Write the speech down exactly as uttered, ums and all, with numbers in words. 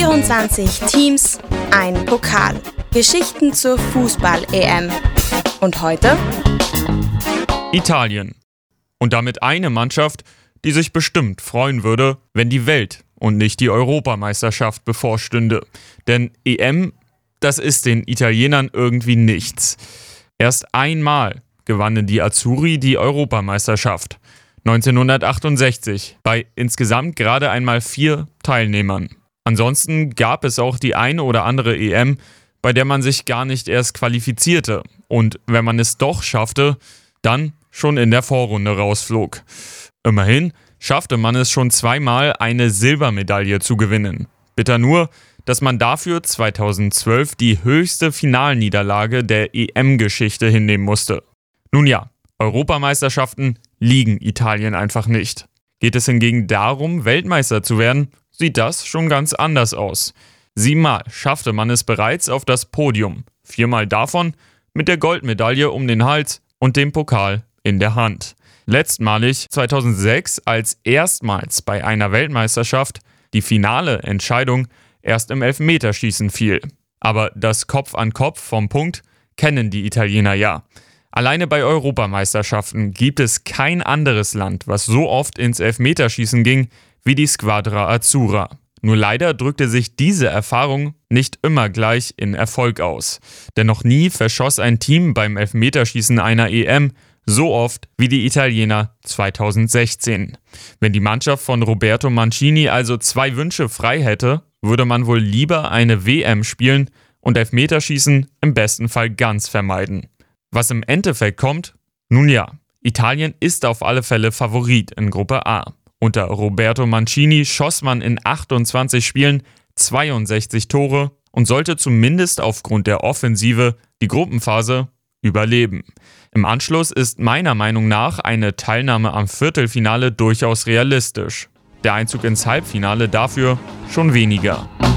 vierundzwanzig Teams, ein Pokal. Geschichten zur Fußball-E M. Und heute? Italien. Und damit eine Mannschaft, die sich bestimmt freuen würde, wenn die Welt- und nicht die Europameisterschaft bevorstünde. Denn E M, das ist den Italienern irgendwie nichts. Erst einmal gewannen die Azzurri die Europameisterschaft. neunzehnhundertachtundsechzig, bei insgesamt gerade einmal vier Teilnehmern. Ansonsten gab es auch die eine oder andere E M, bei der man sich gar nicht erst qualifizierte. Und wenn man es doch schaffte, dann schon in der Vorrunde rausflog. Immerhin schaffte man es schon zweimal, eine Silbermedaille zu gewinnen. Bitter nur, dass man dafür zweitausendzwölf die höchste Finalniederlage der E M-Geschichte hinnehmen musste. Nun ja, Europameisterschaften liegen Italien einfach nicht. Geht es hingegen darum, Weltmeister zu werden, sieht das schon ganz anders aus. Siebenmal schaffte man es bereits auf das Podium, viermal davon mit der Goldmedaille um den Hals und dem Pokal in der Hand. Letztmalig zweitausendsechs, als erstmals bei einer Weltmeisterschaft die finale Entscheidung erst im Elfmeterschießen fiel. Aber das Kopf an Kopf vom Punkt kennen die Italiener ja. Alleine bei Europameisterschaften gibt es kein anderes Land, was so oft ins Elfmeterschießen ging wie die Squadra Azzurra. Nur leider drückte sich diese Erfahrung nicht immer gleich in Erfolg aus. Denn noch nie verschoss ein Team beim Elfmeterschießen einer E M so oft wie die Italiener zweitausendsechzehn. Wenn die Mannschaft von Roberto Mancini also zwei Wünsche frei hätte, würde man wohl lieber eine W M spielen und Elfmeterschießen im besten Fall ganz vermeiden. Was im Endeffekt kommt? Nun ja, Italien ist auf alle Fälle Favorit in Gruppe A. Unter Roberto Mancini schoss man in achtundzwanzig Spielen zweiundsechzig Tore und sollte zumindest aufgrund der Offensive die Gruppenphase überleben. Im Anschluss ist meiner Meinung nach eine Teilnahme am Viertelfinale durchaus realistisch. Der Einzug ins Halbfinale dafür schon weniger.